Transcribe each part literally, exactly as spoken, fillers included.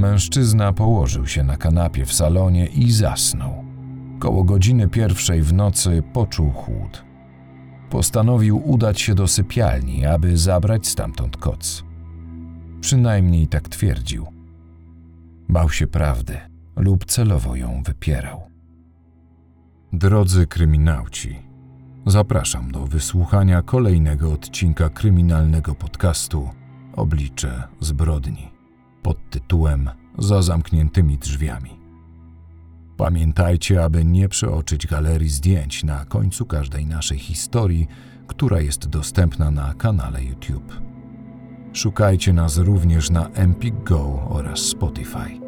Mężczyzna położył się na kanapie w salonie i zasnął. Koło godziny pierwszej w nocy poczuł chłód. Postanowił udać się do sypialni, aby zabrać stamtąd koc. Przynajmniej tak twierdził. Bał się prawdy lub celowo ją wypierał. Drodzy kryminauci, zapraszam do wysłuchania kolejnego odcinka kryminalnego podcastu Oblicze zbrodni pod tytułem Za zamkniętymi drzwiami. Pamiętajcie, aby nie przeoczyć galerii zdjęć na końcu każdej naszej historii, która jest dostępna na kanale YouTube. Szukajcie nas również na Empik Go oraz Spotify.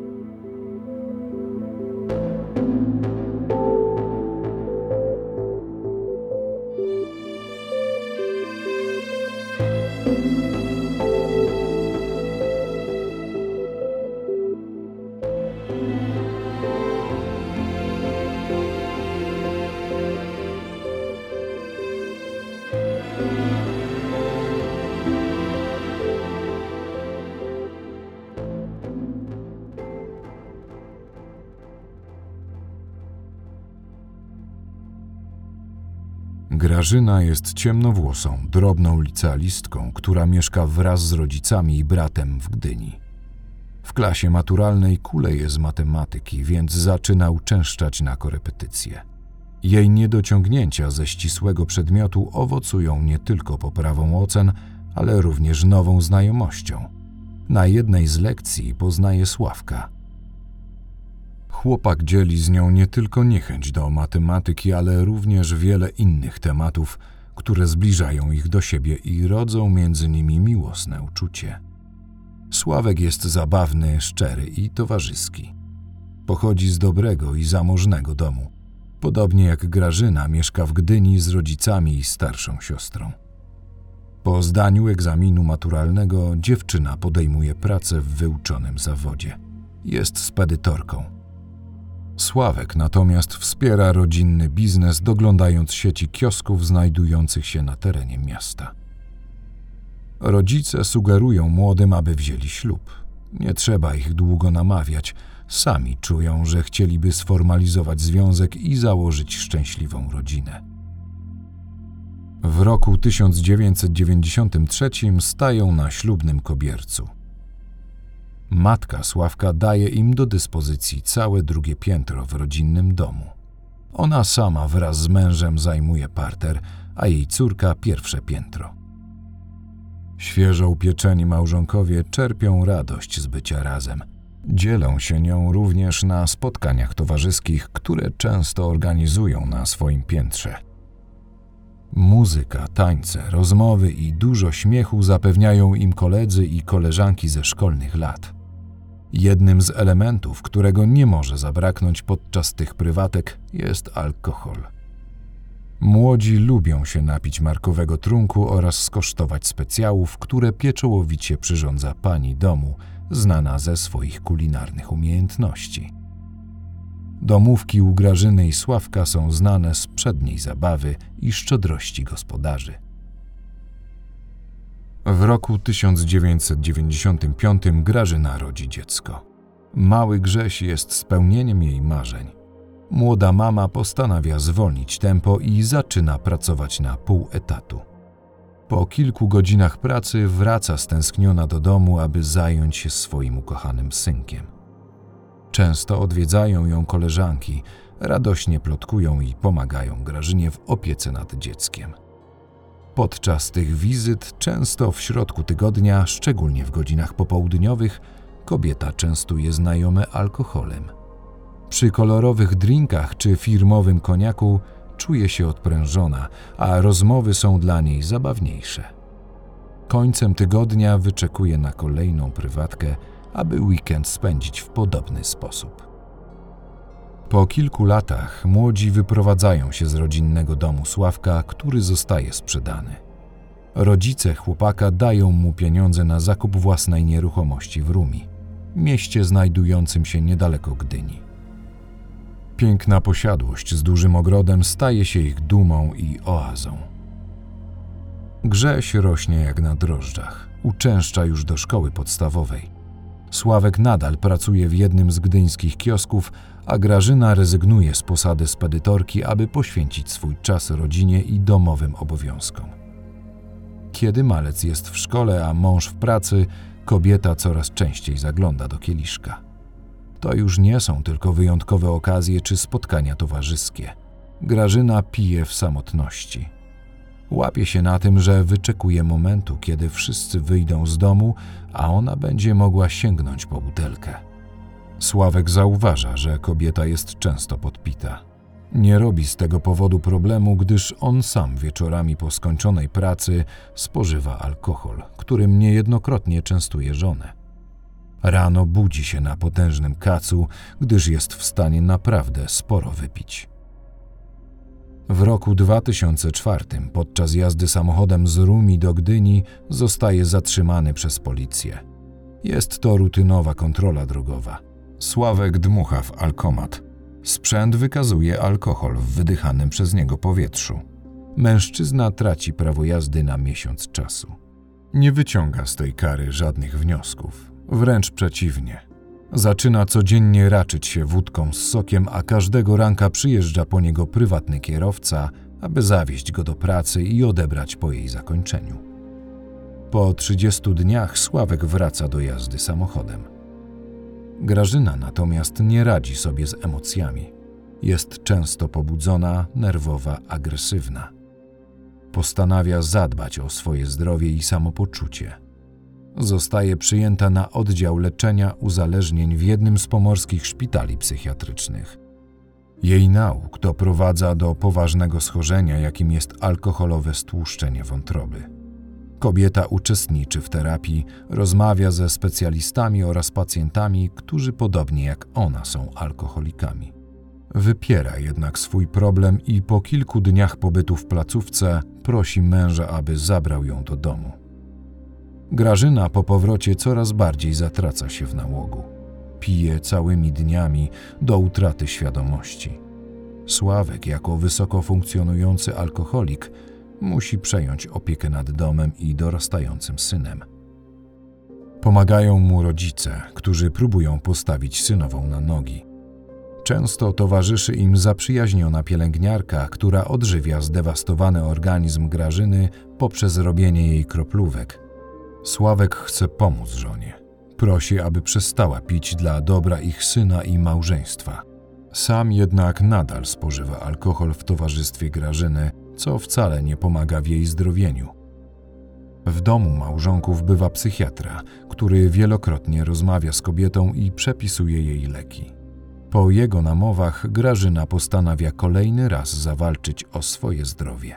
Grażyna jest ciemnowłosą, drobną licealistką, która mieszka wraz z rodzicami i bratem w Gdyni. W klasie maturalnej kuleje z matematyki, więc zaczyna uczęszczać na korepetycje. Jej niedociągnięcia ze ścisłego przedmiotu owocują nie tylko poprawą ocen, ale również nową znajomością. Na jednej z lekcji poznaje Sławka. Chłopak dzieli z nią nie tylko niechęć do matematyki, ale również wiele innych tematów, które zbliżają ich do siebie i rodzą między nimi miłosne uczucie. Sławek jest zabawny, szczery i towarzyski. Pochodzi z dobrego i zamożnego domu. Podobnie jak Grażyna, mieszka w Gdyni z rodzicami i starszą siostrą. Po zdaniu egzaminu maturalnego dziewczyna podejmuje pracę w wyuczonym zawodzie. Jest spedytorką. Sławek natomiast wspiera rodzinny biznes, doglądając sieci kiosków znajdujących się na terenie miasta. Rodzice sugerują młodym, aby wzięli ślub. Nie trzeba ich długo namawiać. Sami czują, że chcieliby sformalizować związek i założyć szczęśliwą rodzinę. W roku tysiąc dziewięćset dziewięćdziesiątym trzecim stają na ślubnym kobiercu. Matka Sławka daje im do dyspozycji całe drugie piętro w rodzinnym domu. Ona sama wraz z mężem zajmuje parter, a jej córka pierwsze piętro. Świeżo upieczeni małżonkowie czerpią radość z bycia razem. Dzielą się nią również na spotkaniach towarzyskich, które często organizują na swoim piętrze. Muzyka, tańce, rozmowy i dużo śmiechu zapewniają im koledzy i koleżanki ze szkolnych lat. Jednym z elementów, którego nie może zabraknąć podczas tych prywatek, jest alkohol. Młodzi lubią się napić markowego trunku oraz skosztować specjałów, które pieczołowicie przyrządza pani domu, znana ze swoich kulinarnych umiejętności. Domówki u Grażyny i Sławka są znane z przedniej zabawy i szczodrości gospodarzy. W roku tysiąc dziewięćset dziewięćdziesiątym piątym Grażyna rodzi dziecko. Mały Grześ jest spełnieniem jej marzeń. Młoda mama postanawia zwolnić tempo i zaczyna pracować na pół etatu. Po kilku godzinach pracy wraca stęskniona do domu, aby zająć się swoim ukochanym synkiem. Często odwiedzają ją koleżanki, radośnie plotkują i pomagają Grażynie w opiece nad dzieckiem. Podczas tych wizyt, często w środku tygodnia, szczególnie w godzinach popołudniowych, kobieta częstuje znajome alkoholem. Przy kolorowych drinkach czy firmowym koniaku czuje się odprężona, a rozmowy są dla niej zabawniejsze. Końcem tygodnia wyczekuje na kolejną prywatkę, aby weekend spędzić w podobny sposób. Po kilku latach młodzi wyprowadzają się z rodzinnego domu Sławka, który zostaje sprzedany. Rodzice chłopaka dają mu pieniądze na zakup własnej nieruchomości w Rumi, mieście znajdującym się niedaleko Gdyni. Piękna posiadłość z dużym ogrodem staje się ich dumą i oazą. Grześ rośnie jak na drożdżach, uczęszcza już do szkoły podstawowej. Sławek nadal pracuje w jednym z gdyńskich kiosków, a Grażyna rezygnuje z posady spedytorki, aby poświęcić swój czas rodzinie i domowym obowiązkom. Kiedy malec jest w szkole, a mąż w pracy, kobieta coraz częściej zagląda do kieliszka. To już nie są tylko wyjątkowe okazje czy spotkania towarzyskie. Grażyna pije w samotności. Łapie się na tym, że wyczekuje momentu, kiedy wszyscy wyjdą z domu, a ona będzie mogła sięgnąć po butelkę. Sławek zauważa, że kobieta jest często podpita. Nie robi z tego powodu problemu, gdyż on sam wieczorami po skończonej pracy spożywa alkohol, którym niejednokrotnie częstuje żonę. Rano budzi się na potężnym kacu, gdyż jest w stanie naprawdę sporo wypić. W roku dwa tysiące czwartym podczas jazdy samochodem z Rumi do Gdyni zostaje zatrzymany przez policję. Jest to rutynowa kontrola drogowa. Sławek dmucha w alkomat. Sprzęt wykazuje alkohol w wydychanym przez niego powietrzu. Mężczyzna traci prawo jazdy na miesiąc czasu. Nie wyciąga z tej kary żadnych wniosków. Wręcz przeciwnie. Zaczyna codziennie raczyć się wódką z sokiem, a każdego ranka przyjeżdża po niego prywatny kierowca, aby zawieźć go do pracy i odebrać po jej zakończeniu. Po trzydziestu dniach Sławek wraca do jazdy samochodem. Grażyna natomiast nie radzi sobie z emocjami. Jest często pobudzona, nerwowa, agresywna. Postanawia zadbać o swoje zdrowie i samopoczucie. Zostaje przyjęta na oddział leczenia uzależnień w jednym z pomorskich szpitali psychiatrycznych. Jej nauk doprowadza do poważnego schorzenia, jakim jest alkoholowe stłuszczenie wątroby. Kobieta uczestniczy w terapii, rozmawia ze specjalistami oraz pacjentami, którzy podobnie jak ona są alkoholikami. Wypiera jednak swój problem i po kilku dniach pobytu w placówce prosi męża, aby zabrał ją do domu. Grażyna po powrocie coraz bardziej zatraca się w nałogu. Pije całymi dniami do utraty świadomości. Sławek, jako wysoko funkcjonujący alkoholik, musi przejąć opiekę nad domem i dorastającym synem. Pomagają mu rodzice, którzy próbują postawić synową na nogi. Często towarzyszy im zaprzyjaźniona pielęgniarka, która odżywia zdewastowany organizm Grażyny poprzez robienie jej kroplówek. Sławek chce pomóc żonie. Prosi, aby przestała pić dla dobra ich syna i małżeństwa. Sam jednak nadal spożywa alkohol w towarzystwie Grażyny, co wcale nie pomaga w jej zdrowieniu. W domu małżonków bywa psychiatra, który wielokrotnie rozmawia z kobietą i przepisuje jej leki. Po jego namowach Grażyna postanawia kolejny raz zawalczyć o swoje zdrowie.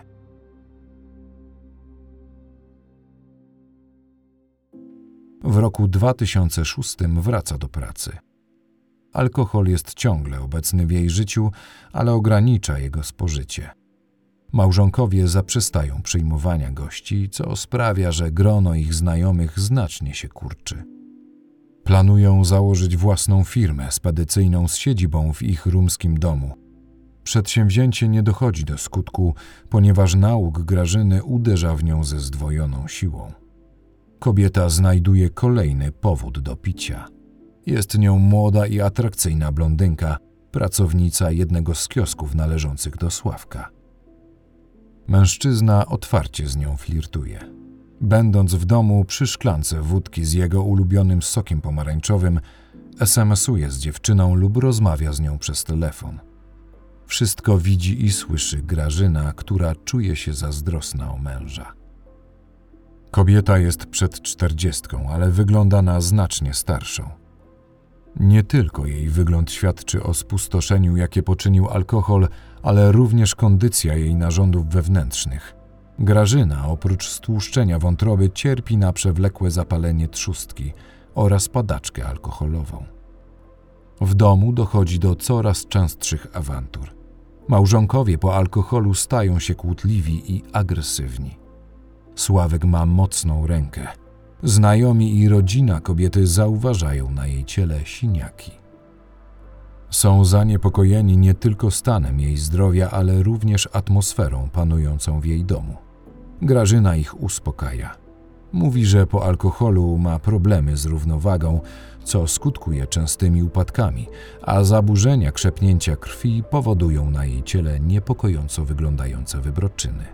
W roku dwa tysiące szóstym wraca do pracy. Alkohol jest ciągle obecny w jej życiu, ale ogranicza jego spożycie. Małżonkowie zaprzestają przyjmowania gości, co sprawia, że grono ich znajomych znacznie się kurczy. Planują założyć własną firmę spedycyjną z siedzibą w ich rumskim domu. Przedsięwzięcie nie dochodzi do skutku, ponieważ nauk Grażyny uderza w nią ze zdwojoną siłą. Kobieta znajduje kolejny powód do picia. Jest nią młoda i atrakcyjna blondynka, pracownica jednego z kiosków należących do Sławka. Mężczyzna otwarcie z nią flirtuje. Będąc w domu przy szklance wódki z jego ulubionym sokiem pomarańczowym, es em esuje z dziewczyną lub rozmawia z nią przez telefon. Wszystko widzi i słyszy Grażyna, która czuje się zazdrosna o męża. Kobieta jest przed czterdziestką, ale wygląda na znacznie starszą. Nie tylko jej wygląd świadczy o spustoszeniu, jakie poczynił alkohol, ale również kondycja jej narządów wewnętrznych. Grażyna oprócz stłuszczenia wątroby cierpi na przewlekłe zapalenie trzustki oraz padaczkę alkoholową. W domu dochodzi do coraz częstszych awantur. Małżonkowie po alkoholu stają się kłótliwi i agresywni. Sławek ma mocną rękę. Znajomi i rodzina kobiety zauważają na jej ciele siniaki. Są zaniepokojeni nie tylko stanem jej zdrowia, ale również atmosferą panującą w jej domu. Grażyna ich uspokaja. Mówi, że po alkoholu ma problemy z równowagą, co skutkuje częstymi upadkami, a zaburzenia krzepnięcia krwi powodują na jej ciele niepokojąco wyglądające wybroczyny.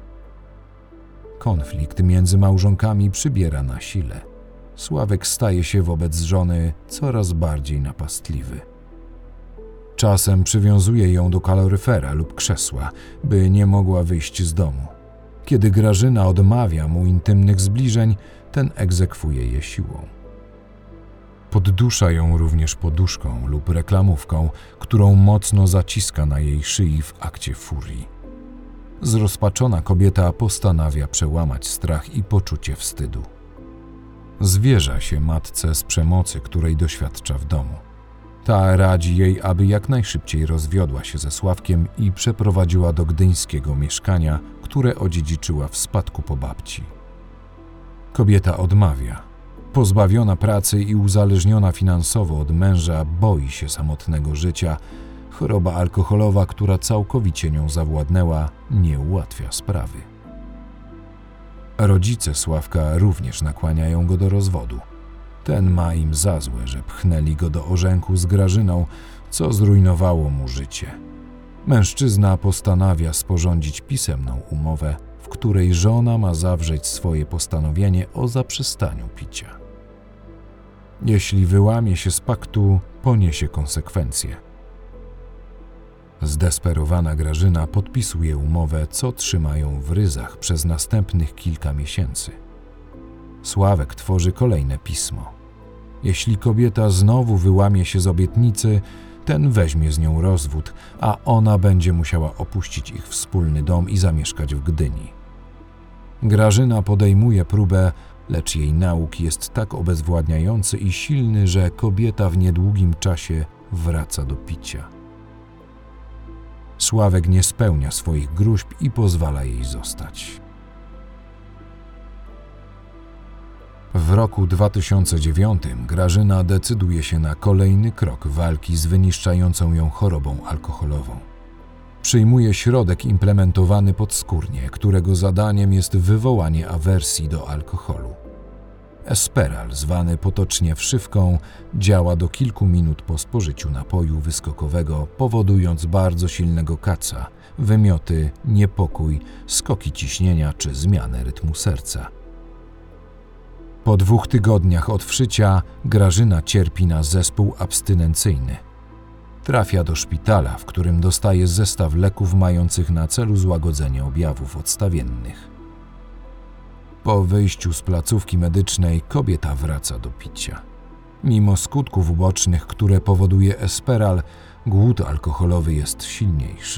Konflikt między małżonkami przybiera na sile. Sławek staje się wobec żony coraz bardziej napastliwy. Czasem przywiązuje ją do kaloryfera lub krzesła, by nie mogła wyjść z domu. Kiedy Grażyna odmawia mu intymnych zbliżeń, ten egzekwuje je siłą. Poddusza ją również poduszką lub reklamówką, którą mocno zaciska na jej szyi w akcie furii. Zrozpaczona kobieta postanawia przełamać strach i poczucie wstydu. Zwierza się matce z przemocy, której doświadcza w domu. Ta radzi jej, aby jak najszybciej rozwiodła się ze Sławkiem i przeprowadziła do gdyńskiego mieszkania, które odziedziczyła w spadku po babci. Kobieta odmawia. Pozbawiona pracy i uzależniona finansowo od męża, boi się samotnego życia. Choroba alkoholowa, która całkowicie nią zawładnęła, nie ułatwia sprawy. Rodzice Sławka również nakłaniają go do rozwodu. Ten ma im za złe, że pchnęli go do ożenku z Grażyną, co zrujnowało mu życie. Mężczyzna postanawia sporządzić pisemną umowę, w której żona ma zawrzeć swoje postanowienie o zaprzestaniu picia. Jeśli wyłamie się z paktu, poniesie konsekwencje. Zdesperowana Grażyna podpisuje umowę, co trzymają w ryzach przez następnych kilka miesięcy. Sławek tworzy kolejne pismo. Jeśli kobieta znowu wyłamie się z obietnicy, ten weźmie z nią rozwód, a ona będzie musiała opuścić ich wspólny dom i zamieszkać w Gdyni. Grażyna podejmuje próbę, lecz jej nauk jest tak obezwładniający i silny, że kobieta w niedługim czasie wraca do picia. Sławek nie spełnia swoich gróźb i pozwala jej zostać. W roku dwa tysiące dziewiątym Grażyna decyduje się na kolejny krok walki z wyniszczającą ją chorobą alkoholową. Przyjmuje środek implementowany podskórnie, którego zadaniem jest wywołanie awersji do alkoholu. Esperal, zwany potocznie wszywką, działa do kilku minut po spożyciu napoju wyskokowego, powodując bardzo silnego kaca, wymioty, niepokój, skoki ciśnienia czy zmianę rytmu serca. Po dwóch tygodniach od wszycia Grażyna cierpi na zespół abstynencyjny. Trafia do szpitala, w którym dostaje zestaw leków mających na celu złagodzenie objawów odstawiennych. Po wyjściu z placówki medycznej kobieta wraca do picia. Mimo skutków ubocznych, które powoduje Esperal, głód alkoholowy jest silniejszy.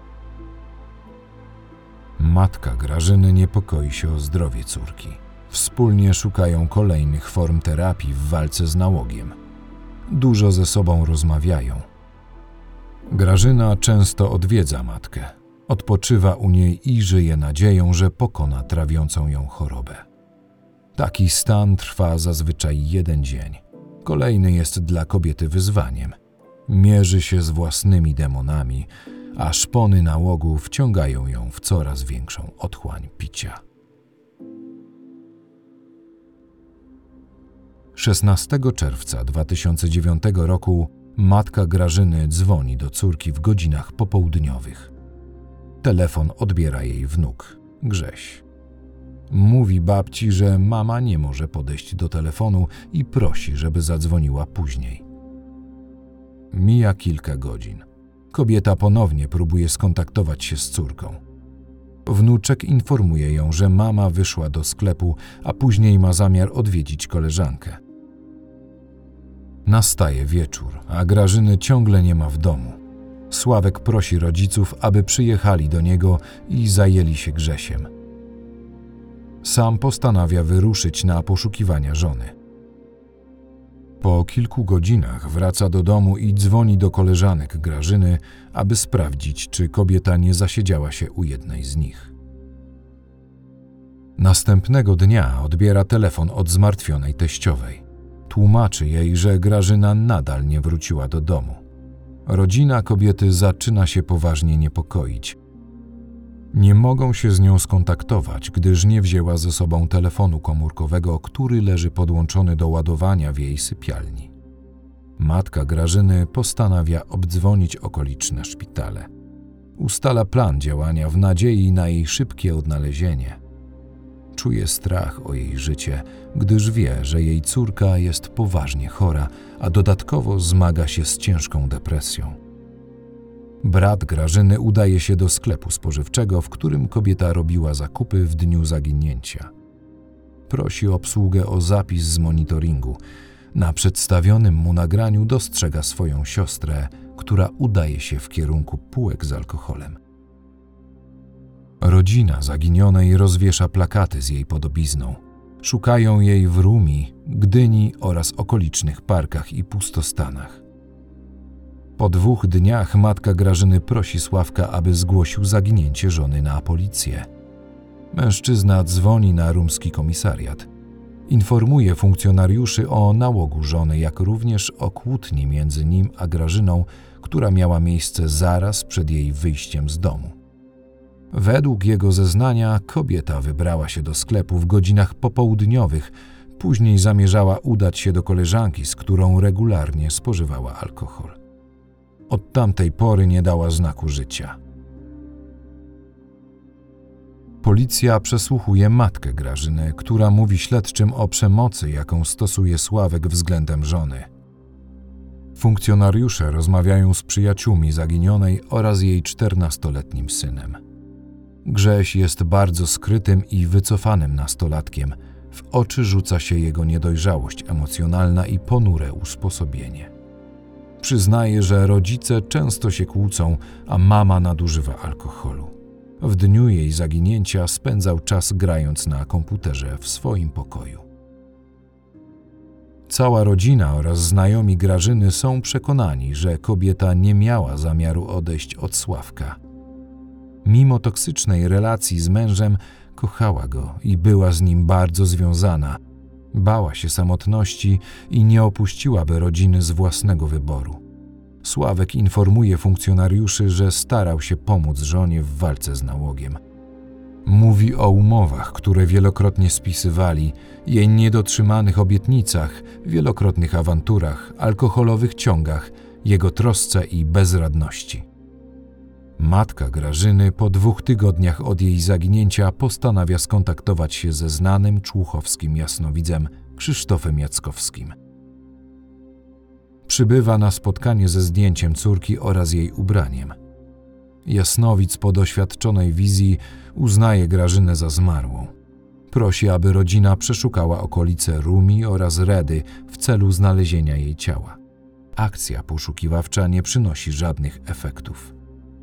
Matka Grażyny niepokoi się o zdrowie córki. Wspólnie szukają kolejnych form terapii w walce z nałogiem. Dużo ze sobą rozmawiają. Grażyna często odwiedza matkę. Odpoczywa u niej i żyje nadzieją, że pokona trawiącą ją chorobę. Taki stan trwa zazwyczaj jeden dzień. Kolejny jest dla kobiety wyzwaniem. Mierzy się z własnymi demonami, a szpony nałogu wciągają ją w coraz większą otchłań picia. szesnastego czerwca dwa tysiące dziewiątego roku matka Grażyny dzwoni do córki w godzinach popołudniowych. Telefon odbiera jej wnuk, Grześ. Mówi babci, że mama nie może podejść do telefonu i prosi, żeby zadzwoniła później. Mija kilka godzin. Kobieta ponownie próbuje skontaktować się z córką. Wnuczek informuje ją, że mama wyszła do sklepu, a później ma zamiar odwiedzić koleżankę. Nastaje wieczór, a Grażyny ciągle nie ma w domu. Sławek prosi rodziców, aby przyjechali do niego i zajęli się Grzesiem. Sam postanawia wyruszyć na poszukiwania żony. Po kilku godzinach wraca do domu i dzwoni do koleżanek Grażyny, aby sprawdzić, czy kobieta nie zasiedziała się u jednej z nich. Następnego dnia odbiera telefon od zmartwionej teściowej. Tłumaczy jej, że Grażyna nadal nie wróciła do domu. Rodzina kobiety zaczyna się poważnie niepokoić. Nie mogą się z nią skontaktować, gdyż nie wzięła ze sobą telefonu komórkowego, który leży podłączony do ładowania w jej sypialni. Matka Grażyny postanawia obdzwonić okoliczne szpitale. Ustala plan działania w nadziei na jej szybkie odnalezienie. Czuje strach o jej życie, gdyż wie, że jej córka jest poważnie chora, a dodatkowo zmaga się z ciężką depresją. Brat Grażyny udaje się do sklepu spożywczego, w którym kobieta robiła zakupy w dniu zaginięcia. Prosi obsługę o zapis z monitoringu. Na przedstawionym mu nagraniu dostrzega swoją siostrę, która udaje się w kierunku półek z alkoholem. Rodzina zaginionej rozwiesza plakaty z jej podobizną. Szukają jej w Rumi, Gdyni oraz okolicznych parkach i pustostanach. Po dwóch dniach matka Grażyny prosi Sławka, aby zgłosił zaginięcie żony na policję. Mężczyzna dzwoni na rumski komisariat. Informuje funkcjonariuszy o nałogu żony, jak również o kłótni między nim a Grażyną, która miała miejsce zaraz przed jej wyjściem z domu. Według jego zeznania kobieta wybrała się do sklepu w godzinach popołudniowych, później zamierzała udać się do koleżanki, z którą regularnie spożywała alkohol. Od tamtej pory nie dała znaku życia. Policja przesłuchuje matkę Grażyny, która mówi śledczym o przemocy, jaką stosuje Sławek względem żony. Funkcjonariusze rozmawiają z przyjaciółmi zaginionej oraz jej czternastoletnim synem. Grześ jest bardzo skrytym i wycofanym nastolatkiem. W oczy rzuca się jego niedojrzałość emocjonalna i ponure usposobienie. Przyznaje, że rodzice często się kłócą, a mama nadużywa alkoholu. W dniu jej zaginięcia spędzał czas grając na komputerze w swoim pokoju. Cała rodzina oraz znajomi Grażyny są przekonani, że kobieta nie miała zamiaru odejść od Sławka. Mimo toksycznej relacji z mężem, kochała go i była z nim bardzo związana. Bała się samotności i nie opuściłaby rodziny z własnego wyboru. Sławek informuje funkcjonariuszy, że starał się pomóc żonie w walce z nałogiem. Mówi o umowach, które wielokrotnie spisywali, jej niedotrzymanych obietnicach, wielokrotnych awanturach, alkoholowych ciągach, jego trosce i bezradności. Matka Grażyny po dwóch tygodniach od jej zaginięcia postanawia skontaktować się ze znanym człuchowskim jasnowidzem Krzysztofem Jackowskim. Przybywa na spotkanie ze zdjęciem córki oraz jej ubraniem. Jasnowidz po doświadczonej wizji uznaje Grażynę za zmarłą. Prosi, aby rodzina przeszukała okolice Rumi oraz Redy w celu znalezienia jej ciała. Akcja poszukiwawcza nie przynosi żadnych efektów.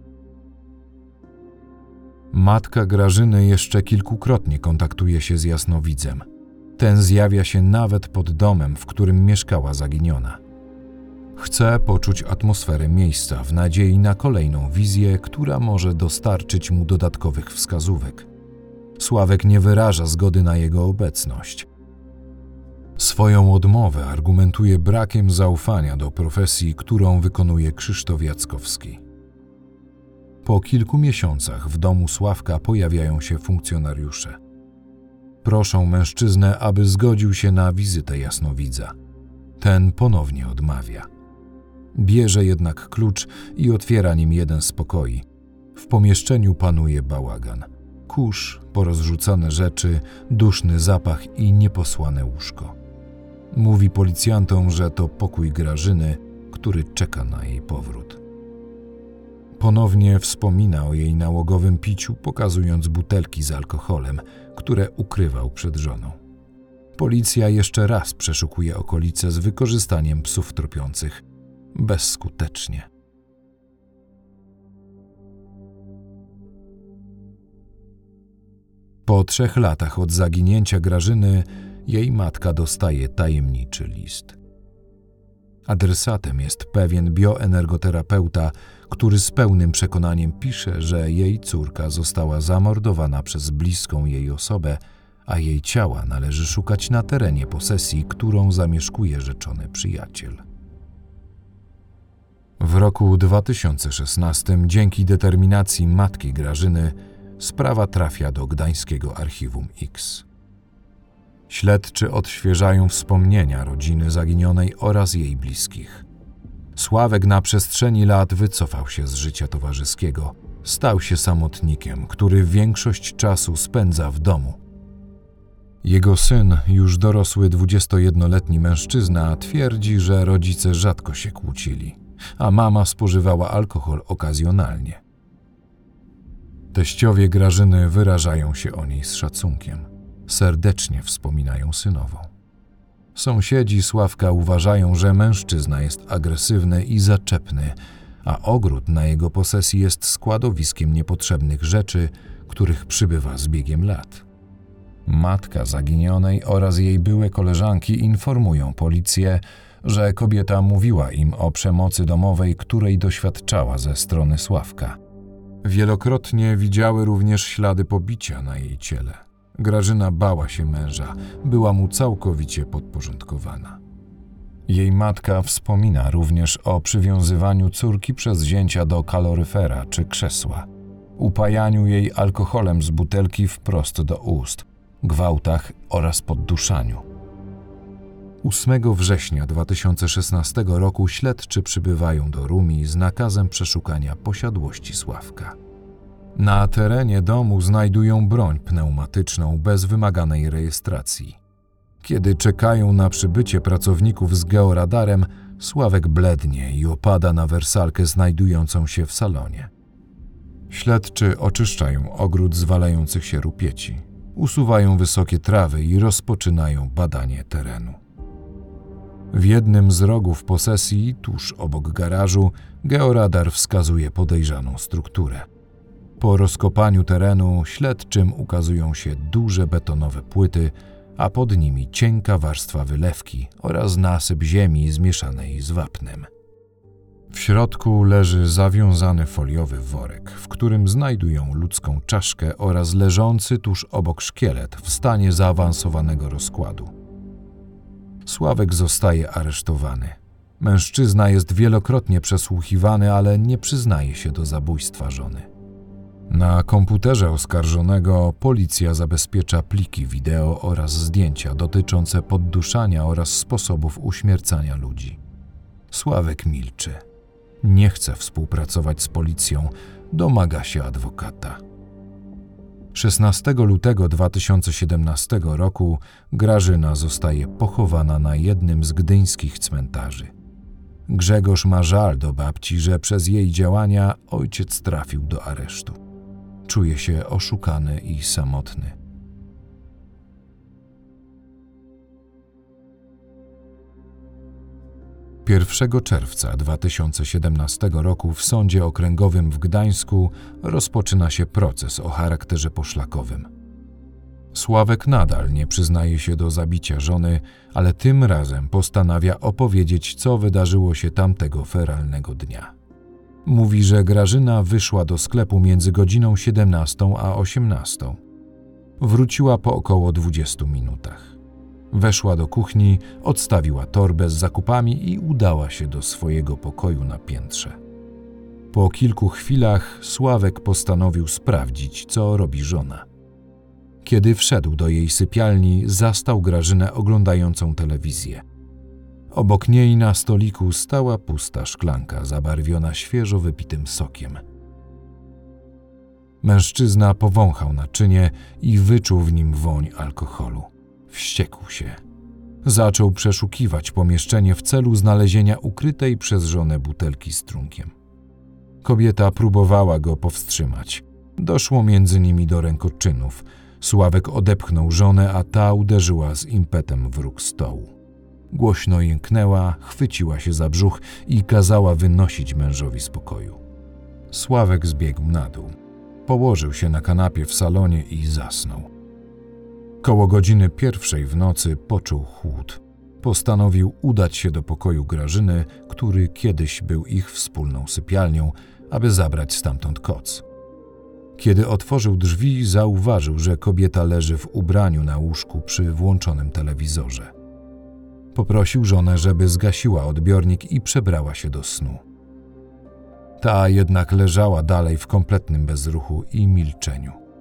Matka Grażyny jeszcze kilkukrotnie kontaktuje się z jasnowidzem. Ten zjawia się nawet pod domem, w którym mieszkała zaginiona. Chce poczuć atmosferę miejsca w nadziei na kolejną wizję, która może dostarczyć mu dodatkowych wskazówek. Sławek nie wyraża zgody na jego obecność. Swoją odmowę argumentuje brakiem zaufania do profesji, którą wykonuje Krzysztof Jackowski. Po kilku miesiącach w domu Sławka pojawiają się funkcjonariusze. Proszą mężczyznę, aby zgodził się na wizytę jasnowidza. Ten ponownie odmawia. Bierze jednak klucz i otwiera nim jeden z pokoi. W pomieszczeniu panuje bałagan. Kurz, porozrzucane rzeczy, duszny zapach i nieposłane łóżko. Mówi policjantom, że to pokój Grażyny, który czeka na jej powrót. Ponownie wspomina o jej nałogowym piciu, pokazując butelki z alkoholem, które ukrywał przed żoną. Policja jeszcze raz przeszukuje okolice z wykorzystaniem psów tropiących. Bezskutecznie. Po trzech latach od zaginięcia Grażyny jej matka dostaje tajemniczy list. Adresatem jest pewien bioenergoterapeuta, który z pełnym przekonaniem pisze, że jej córka została zamordowana przez bliską jej osobę, a jej ciała należy szukać na terenie posesji, którą zamieszkuje rzeczony przyjaciel. W roku dwa tysiące szesnastym dzięki determinacji matki Grażyny sprawa trafia do gdańskiego Archiwum X. Śledczy odświeżają wspomnienia rodziny zaginionej oraz jej bliskich. Sławek na przestrzeni lat wycofał się z życia towarzyskiego. Stał się samotnikiem, który większość czasu spędza w domu. Jego syn, już dorosły dwudziestojednoletni mężczyzna, twierdzi, że rodzice rzadko się kłócili, a mama spożywała alkohol okazjonalnie. Teściowie Grażyny wyrażają się o niej z szacunkiem. Serdecznie wspominają synową. Sąsiedzi Sławka uważają, że mężczyzna jest agresywny i zaczepny, a ogród na jego posesji jest składowiskiem niepotrzebnych rzeczy, których przybywa z biegiem lat. Matka zaginionej oraz jej byłe koleżanki informują policję, że kobieta mówiła im o przemocy domowej, której doświadczała ze strony Sławka. Wielokrotnie widziały również ślady pobicia na jej ciele. Grażyna bała się męża, była mu całkowicie podporządkowana. Jej matka wspomina również o przywiązywaniu córki przez zięcia do kaloryfera czy krzesła, upajaniu jej alkoholem z butelki wprost do ust, gwałtach oraz podduszaniu. ósmego września dwa tysiące szesnastego roku śledczy przybywają do Rumi z nakazem przeszukania posiadłości Sławka. Na terenie domu znajdują broń pneumatyczną bez wymaganej rejestracji. Kiedy czekają na przybycie pracowników z georadarem, Sławek blednie i opada na wersalkę znajdującą się w salonie. Śledczy oczyszczają ogród z walających się rupieci, usuwają wysokie trawy i rozpoczynają badanie terenu. W jednym z rogów posesji, tuż obok garażu, georadar wskazuje podejrzaną strukturę. Po rozkopaniu terenu śledczym ukazują się duże betonowe płyty, a pod nimi cienka warstwa wylewki oraz nasyp ziemi zmieszanej z wapnem. W środku leży zawiązany foliowy worek, w którym znajdują ludzką czaszkę oraz leżący tuż obok szkielet w stanie zaawansowanego rozkładu. Sławek zostaje aresztowany. Mężczyzna jest wielokrotnie przesłuchiwany, ale nie przyznaje się do zabójstwa żony. Na komputerze oskarżonego policja zabezpiecza pliki wideo oraz zdjęcia dotyczące podduszania oraz sposobów uśmiercania ludzi. Sławek milczy. Nie chce współpracować z policją, domaga się adwokata. szesnastego lutego dwa tysiące siedemnastego roku Grażyna zostaje pochowana na jednym z gdyńskich cmentarzy. Grzegorz ma żal do babci, że przez jej działania ojciec trafił do aresztu. Czuje się oszukany i samotny. pierwszego czerwca dwa tysiące siedemnastego roku w Sądzie Okręgowym w Gdańsku rozpoczyna się proces o charakterze poszlakowym. Sławek nadal nie przyznaje się do zabicia żony, ale tym razem postanawia opowiedzieć, co wydarzyło się tamtego feralnego dnia. Mówi, że Grażyna wyszła do sklepu między godziną siedemnastą a osiemnastą. Wróciła po około dwudziestu minutach. Weszła do kuchni, odstawiła torbę z zakupami i udała się do swojego pokoju na piętrze. Po kilku chwilach Sławek postanowił sprawdzić, co robi żona. Kiedy wszedł do jej sypialni, zastał Grażynę oglądającą telewizję. Obok niej na stoliku stała pusta szklanka zabarwiona świeżo wypitym sokiem. Mężczyzna powąchał naczynie i wyczuł w nim woń alkoholu. Wściekł się. Zaczął przeszukiwać pomieszczenie w celu znalezienia ukrytej przez żonę butelki z trunkiem. Kobieta próbowała go powstrzymać. Doszło między nimi do rękoczynów. Sławek odepchnął żonę, a ta uderzyła z impetem w róg stołu. Głośno jęknęła, chwyciła się za brzuch i kazała wynosić mężowi z pokoju. Sławek zbiegł na dół. Położył się na kanapie w salonie i zasnął. Koło godziny pierwszej w nocy poczuł chłód. Postanowił udać się do pokoju Grażyny, który kiedyś był ich wspólną sypialnią, aby zabrać stamtąd koc. Kiedy otworzył drzwi, zauważył, że kobieta leży w ubraniu na łóżku przy włączonym telewizorze. Poprosił żonę, żeby zgasiła odbiornik i przebrała się do snu. Ta jednak leżała dalej w kompletnym bezruchu i milczeniu.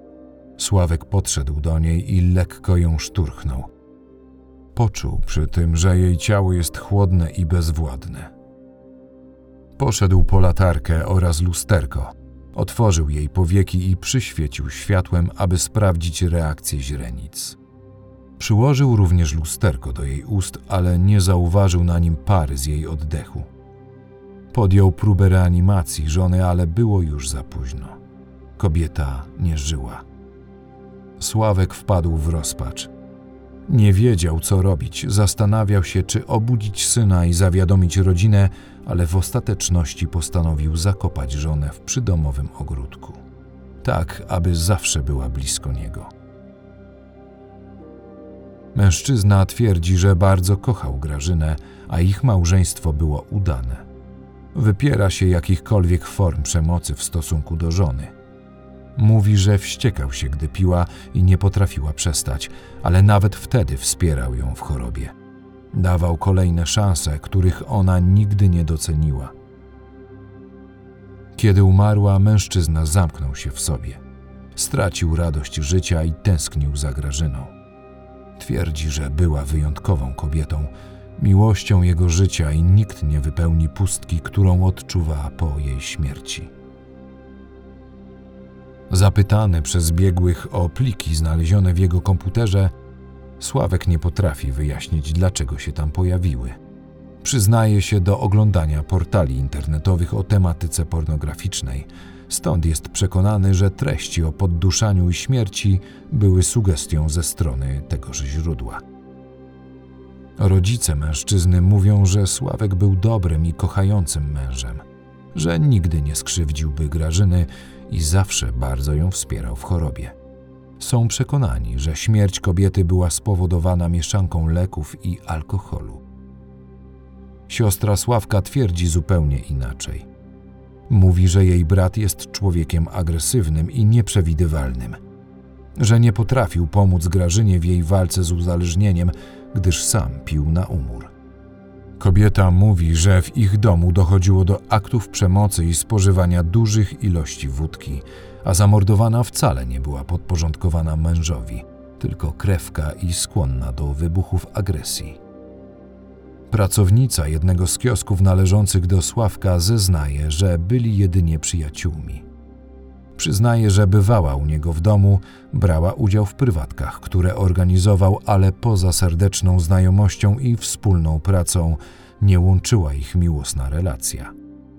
Sławek podszedł do niej i lekko ją szturchnął. Poczuł przy tym, że jej ciało jest chłodne i bezwładne. Poszedł po latarkę oraz lusterko. Otworzył jej powieki i przyświecił światłem, aby sprawdzić reakcję źrenic. Przyłożył również lusterko do jej ust, ale nie zauważył na nim pary z jej oddechu. Podjął próbę reanimacji żony, ale było już za późno. Kobieta nie żyła. Sławek wpadł w rozpacz. Nie wiedział, co robić. Zastanawiał się, czy obudzić syna i zawiadomić rodzinę, ale w ostateczności postanowił zakopać żonę w przydomowym ogródku. Tak, aby zawsze była blisko niego. Mężczyzna twierdzi, że bardzo kochał Grażynę, a ich małżeństwo było udane. Wypiera się jakichkolwiek form przemocy w stosunku do żony. Mówi, że wściekał się, gdy piła i nie potrafiła przestać, ale nawet wtedy wspierał ją w chorobie. Dawał kolejne szanse, których ona nigdy nie doceniła. Kiedy umarła, mężczyzna zamknął się w sobie. Stracił radość życia i tęsknił za Grażyną. Twierdzi, że była wyjątkową kobietą, miłością jego życia i nikt nie wypełni pustki, którą odczuwa po jej śmierci. Zapytany przez biegłych o pliki znalezione w jego komputerze, Sławek nie potrafi wyjaśnić, dlaczego się tam pojawiły. Przyznaje się do oglądania portali internetowych o tematyce pornograficznej, stąd jest przekonany, że treści o podduszaniu i śmierci były sugestią ze strony tegoż źródła. Rodzice mężczyzny mówią, że Sławek był dobrym i kochającym mężem, że nigdy nie skrzywdziłby Grażyny i zawsze bardzo ją wspierał w chorobie. Są przekonani, że śmierć kobiety była spowodowana mieszanką leków i alkoholu. Siostra Sławka twierdzi zupełnie inaczej. Mówi, że jej brat jest człowiekiem agresywnym i nieprzewidywalnym, że nie potrafił pomóc Grażynie w jej walce z uzależnieniem, gdyż sam pił na umór. Kobieta mówi, że w ich domu dochodziło do aktów przemocy i spożywania dużych ilości wódki, a zamordowana wcale nie była podporządkowana mężowi, tylko krewka i skłonna do wybuchów agresji. Pracownica jednego z kiosków należących do Sławka zeznaje, że byli jedynie przyjaciółmi. Przyznaje, że bywała u niego w domu, brała udział w prywatkach, które organizował, ale poza serdeczną znajomością i wspólną pracą nie łączyła ich miłosna relacja.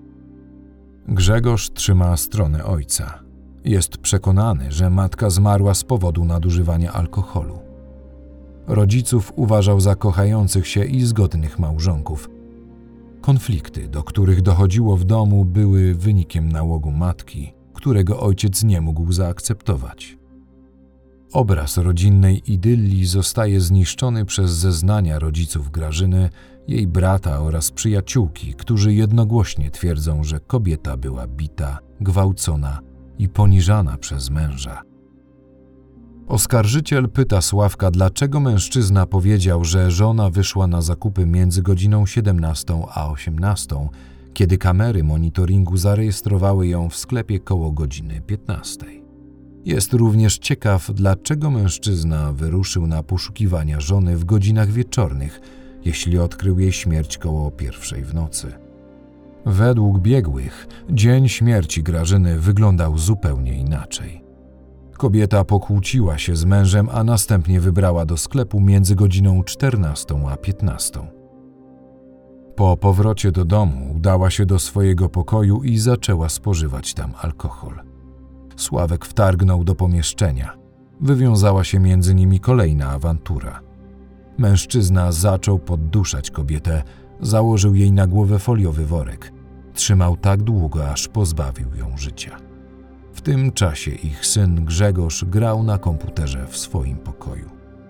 Grzegorz trzyma stronę ojca. Jest przekonany, że matka zmarła z powodu nadużywania alkoholu. Rodziców uważał za kochających się i zgodnych małżonków. Konflikty, do których dochodziło w domu, były wynikiem nałogu matki, którego ojciec nie mógł zaakceptować. Obraz rodzinnej idylii zostaje zniszczony przez zeznania rodziców Grażyny, jej brata oraz przyjaciółki, którzy jednogłośnie twierdzą, że kobieta była bita, gwałcona i poniżana przez męża. Oskarżyciel pyta Sławka, dlaczego mężczyzna powiedział, że żona wyszła na zakupy między godziną siedemnastą a osiemnastą, kiedy kamery monitoringu zarejestrowały ją w sklepie koło godziny piętnastej. Jest również ciekaw, dlaczego mężczyzna wyruszył na poszukiwania żony w godzinach wieczornych, jeśli odkrył jej śmierć koło pierwszej w nocy. Według biegłych dzień śmierci Grażyny wyglądał zupełnie inaczej. Kobieta pokłóciła się z mężem, a następnie wybrała do sklepu między godziną czternastą a piętnastą. Po powrocie do domu udała się do swojego pokoju i zaczęła spożywać tam alkohol. Sławek wtargnął do pomieszczenia. Wywiązała się między nimi kolejna awantura. Mężczyzna zaczął podduszać kobietę, założył jej na głowę foliowy worek. Trzymał tak długo, aż pozbawił ją życia. W tym czasie ich syn Grzegorz grał na komputerze w swoim pokoju.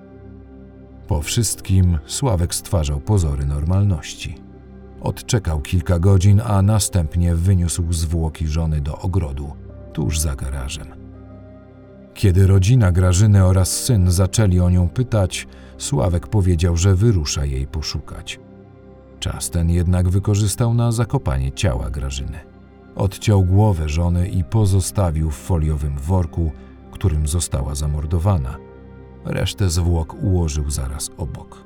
Po wszystkim Sławek stwarzał pozory normalności. Odczekał kilka godzin, a następnie wyniósł zwłoki żony do ogrodu, tuż za garażem. Kiedy rodzina Grażyny oraz syn zaczęli o nią pytać, Sławek powiedział, że wyrusza jej poszukać. Czas ten jednak wykorzystał na zakopanie ciała Grażyny. Odciął głowę żony i pozostawił w foliowym worku, którym została zamordowana. Resztę zwłok ułożył zaraz obok.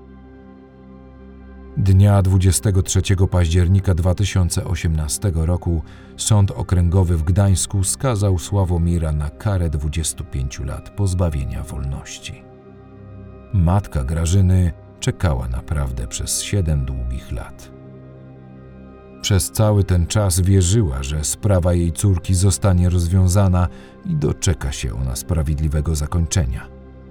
Dnia dwudziestego trzeciego października dwa tysiące osiemnastego roku Sąd Okręgowy w Gdańsku skazał Sławomira na karę dwudziestu pięciu lat pozbawienia wolności. Matka Grażyny czekała na prawdę przez siedem długich lat. Przez cały ten czas wierzyła, że sprawa jej córki zostanie rozwiązana i doczeka się ona sprawiedliwego zakończenia.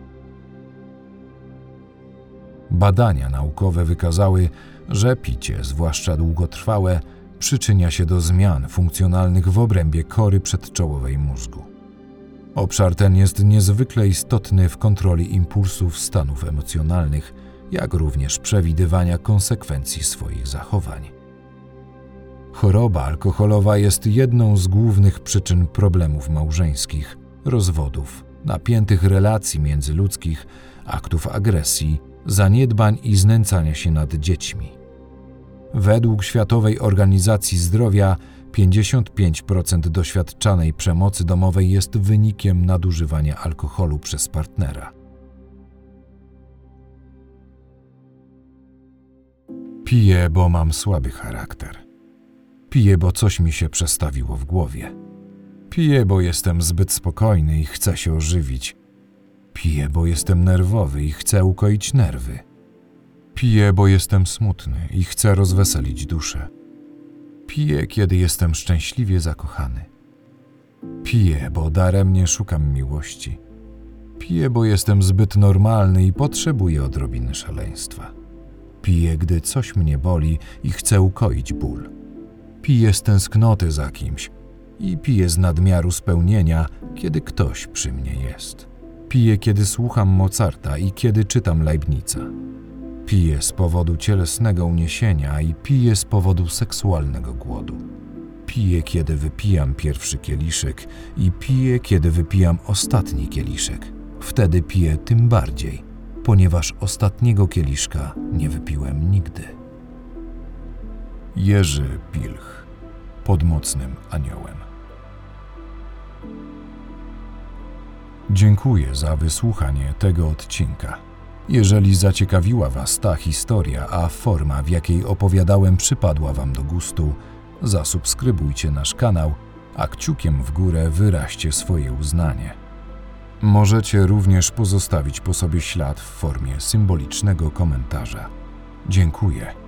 Badania naukowe wykazały, że picie, zwłaszcza długotrwałe, przyczynia się do zmian funkcjonalnych w obrębie kory przedczołowej mózgu. Obszar ten jest niezwykle istotny w kontroli impulsów stanów emocjonalnych, jak również przewidywania konsekwencji swoich zachowań. Choroba alkoholowa jest jedną z głównych przyczyn problemów małżeńskich, rozwodów, napiętych relacji międzyludzkich, aktów agresji, zaniedbań i znęcania się nad dziećmi. Według Światowej Organizacji Zdrowia pięćdziesiąt pięć procent doświadczanej przemocy domowej jest wynikiem nadużywania alkoholu przez partnera. Piję, bo mam słaby charakter. Piję, bo coś mi się przestawiło w głowie. Piję, bo jestem zbyt spokojny i chcę się ożywić. Piję, bo jestem nerwowy i chcę ukoić nerwy. Piję, bo jestem smutny i chcę rozweselić duszę. Piję, kiedy jestem szczęśliwie zakochany. Piję, bo daremnie szukam miłości. Piję, bo jestem zbyt normalny i potrzebuję odrobiny szaleństwa. Piję, gdy coś mnie boli i chcę ukoić ból. Piję z tęsknoty za kimś i piję z nadmiaru spełnienia, kiedy ktoś przy mnie jest. Piję, kiedy słucham Mozarta i kiedy czytam Leibnica. Piję z powodu cielesnego uniesienia i piję z powodu seksualnego głodu. Piję, kiedy wypijam pierwszy kieliszek i piję, kiedy wypijam ostatni kieliszek. Wtedy piję tym bardziej, ponieważ ostatniego kieliszka nie wypiłem nigdy. Jerzy Pilch, pod mocnym aniołem. Dziękuję za wysłuchanie tego odcinka. Jeżeli zaciekawiła Was ta historia, a forma, w jakiej opowiadałem, przypadła Wam do gustu, zasubskrybujcie nasz kanał, a kciukiem w górę wyraźcie swoje uznanie. Możecie również pozostawić po sobie ślad w formie symbolicznego komentarza. Dziękuję.